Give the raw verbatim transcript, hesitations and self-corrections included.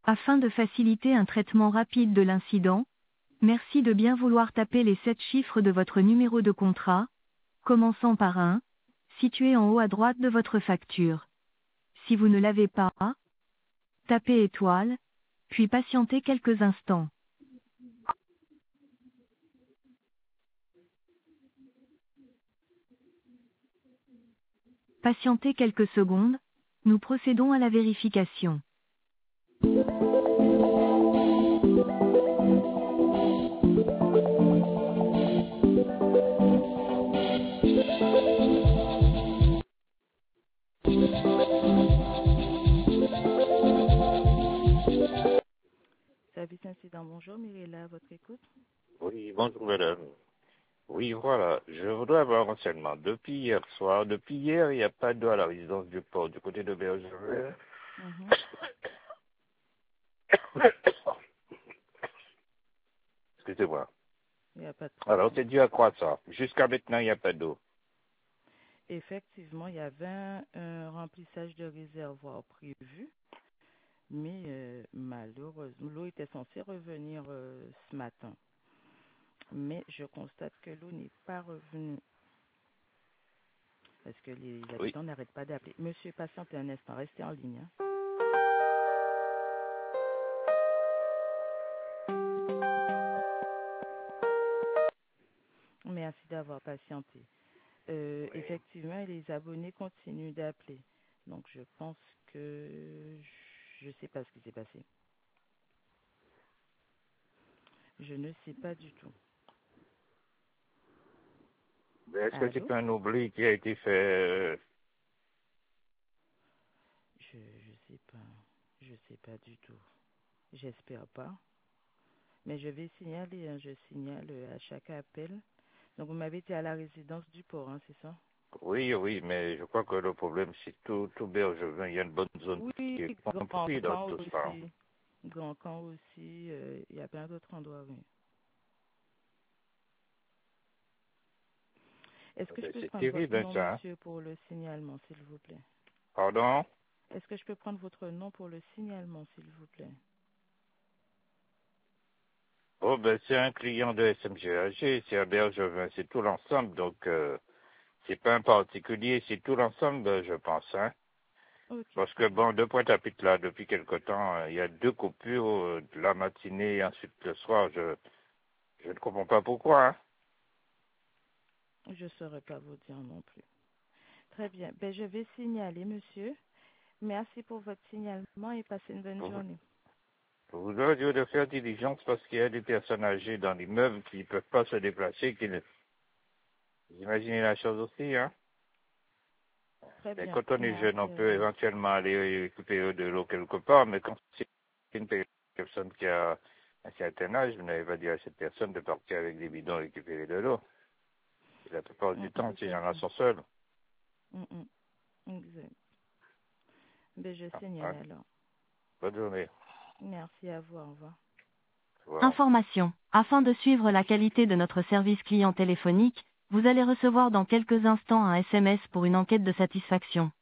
Afin de faciliter un traitement rapide de l'incident, merci de bien vouloir taper les sept chiffres de votre numéro de contrat, commençant par un, situé en haut à droite de votre facture. Si vous ne l'avez pas, tapez étoile, puis patientez quelques instants. Patientez quelques secondes, nous procédons à la vérification. Service incident, bonjour, Mirella, à votre écoute. Oui, bonjour madame. Oui, voilà, je voudrais avoir un renseignement. Depuis hier soir, depuis hier, il n'y a pas d'eau à la résidence du port, du côté de Bergerac. Mhm. Excusez-moi. Il n'y a pas de problème. Alors, c'est dû à quoi ça? Jusqu'à maintenant, il n'y a pas d'eau. Effectivement, il y avait un, un remplissage de réservoir prévu, mais euh, malheureusement, l'eau était censée revenir euh, ce matin. Mais je constate que l'eau n'est pas revenue parce que les Oui. habitants n'arrêtent pas d'appeler. Monsieur, patientez un instant, restez en ligne. Hein. Merci d'avoir patienté. Euh, Oui. effectivement, les abonnés continuent d'appeler. Donc, je pense que je ne sais pas ce qui s'est passé. Je ne sais pas du tout. Mais est-ce que c'est Allô? pas un oubli qui a été fait? euh, Je je sais pas. Je sais pas du tout. J'espère pas. Mais je vais signaler, hein, je signale euh, à chaque appel. Donc, vous m'avez été à la résidence du port, hein, c'est ça? Oui, oui, mais je crois que le problème, c'est tout, tout Bergevin. Il y a une bonne zone Oui, qui est Grand comprise dans Camp tout ça. aussi. Grand Camp aussi. euh, Il y a plein d'autres endroits, oui. Est-ce que je Ben, peux c'est prendre votre terrible, hein, nom, ça. Hein? monsieur, pour le signalement, s'il vous plaît? Pardon? Est-ce que je peux prendre votre nom pour le signalement, s'il vous plaît? Oh, ben, c'est un client de S M G A G, c'est un Bergevin, c'est tout l'ensemble, donc, euh, c'est pas un particulier, c'est tout l'ensemble, euh, je pense, hein. Ok, Parce que très bien. bon, de Pointe-à-Pitre là, depuis quelque temps, euh, il y a deux coupures, euh, de la matinée et ensuite le soir. Je, je ne comprends pas pourquoi, hein. Je ne saurais pas vous dire non plus. Très bien. Ben, je vais signaler, monsieur. Merci pour votre signalement et passez une bonne Vous, journée. vous aurez dû de faire diligence parce qu'il y a des personnes âgées dans l'immeuble qui ne peuvent pas se déplacer, qui ne... Vous imaginez la chose aussi, hein. Très Mais bien. quand on est jeune, Merci on à peut vous. éventuellement aller récupérer de l'eau quelque part, mais quand c'est une personne qui a un certain âge, vous n'avez pas dit à cette personne de partir avec des bidons récupérer de l'eau. Et la plupart Mm, du temps, tout ces à gens-là fait. sont seuls. Mm, mm. Exact. Ben, je Ah, signale ah, alors. bonne journée. Merci à vous. Au revoir. Wow. Information. Afin de suivre la qualité de notre service client téléphonique, vous allez recevoir dans quelques instants un S M S pour une enquête de satisfaction.